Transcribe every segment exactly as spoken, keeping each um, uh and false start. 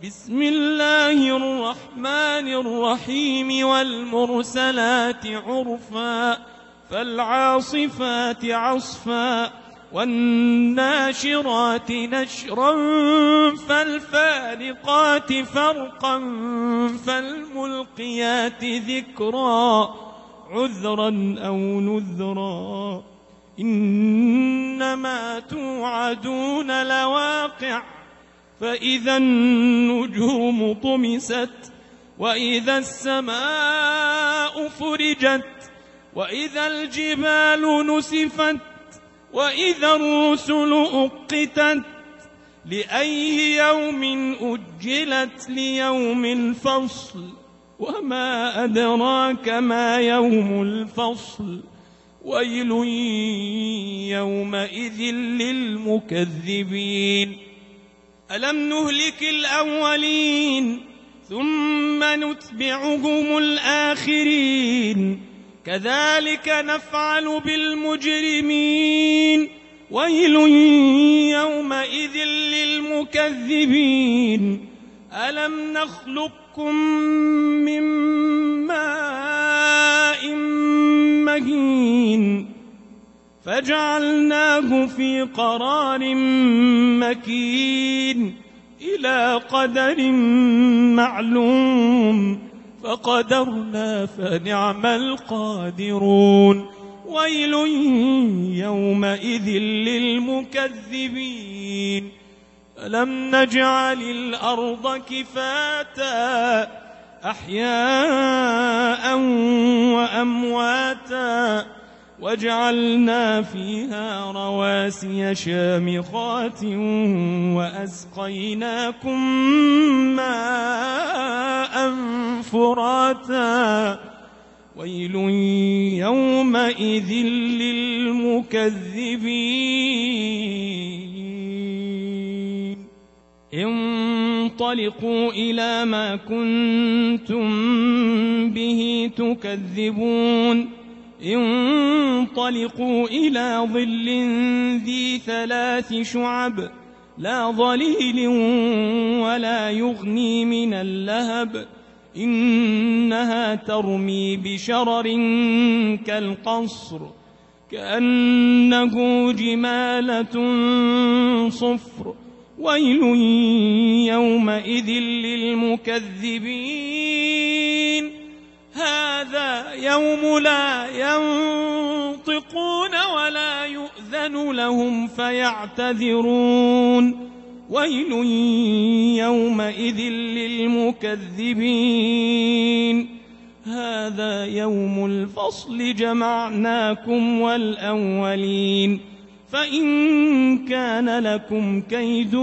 بسم الله الرحمن الرحيم والمرسلات عرفا فالعاصفات عصفا والناشرات نشرا فالفارقات فرقا فالملقيات ذكرا عذرا أو نذرا إنما توعدون لواقع فإذا النجوم طمست وإذا السماء فرجت وإذا الجبال نسفت وإذا الرسل أقتت لأي يوم أجلت ليوم الفصل وما أدراك ما يوم الفصل ويل يومئذ للمكذبين ألم نهلك الأولين ثم نتبعهم الآخرين كذلك نفعل بالمجرمين ويل يومئذ للمكذبين ألم نخلقكم من ماء مهين فجعلناه في قرار مكين إلى قدر معلوم فقدرنا فنعم القادرون ويل يومئذ للمكذبين ألم نجعل الأرض كفاتا أحياء وأمواتا وجعلنا فيها رواسي شامخات وأسقيناكم ماء فراتا ويل يومئذ للمكذبين انطلقوا إلى ما كنتم به تكذبون انطلقوا إلى ظل ذي ثلاث شعب لا ظليل ولا يغني من اللهب إنها ترمي بشرر كالقصر كأنه جمالة صفر ويل يومئذ للمكذبين هذا يوم لا ينطقون ولا يؤذن لهم فيعتذرون ويل يومئذ للمكذبين هذا يوم الفصل جمعناكم والأولين فإن كان لكم كيد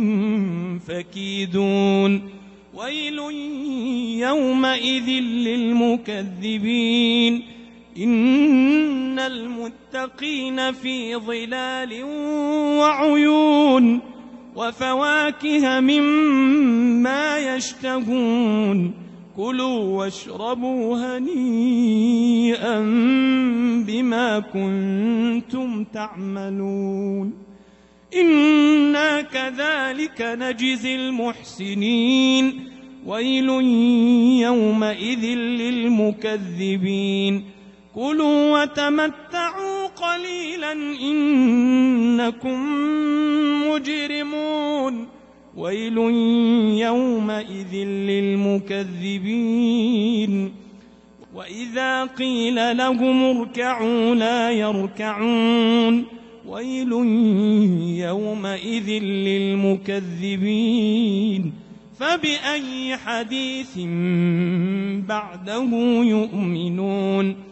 فكيدون ويل يومئذ للمكذبين إن المتقين في ظلال وعيون وفواكه مما يشتهون كلوا واشربوا هنيئا بما كنتم تعملون إنا كذلك نجزي المحسنين ويل يومئذ للمكذبين كلوا وتمتعوا قليلا إنكم مجرمون ويل يومئذ للمكذبين وإذا قيل لهم اركعوا لا يركعون ويل يومئذ للمكذبين فبأي حديث بعده يؤمنون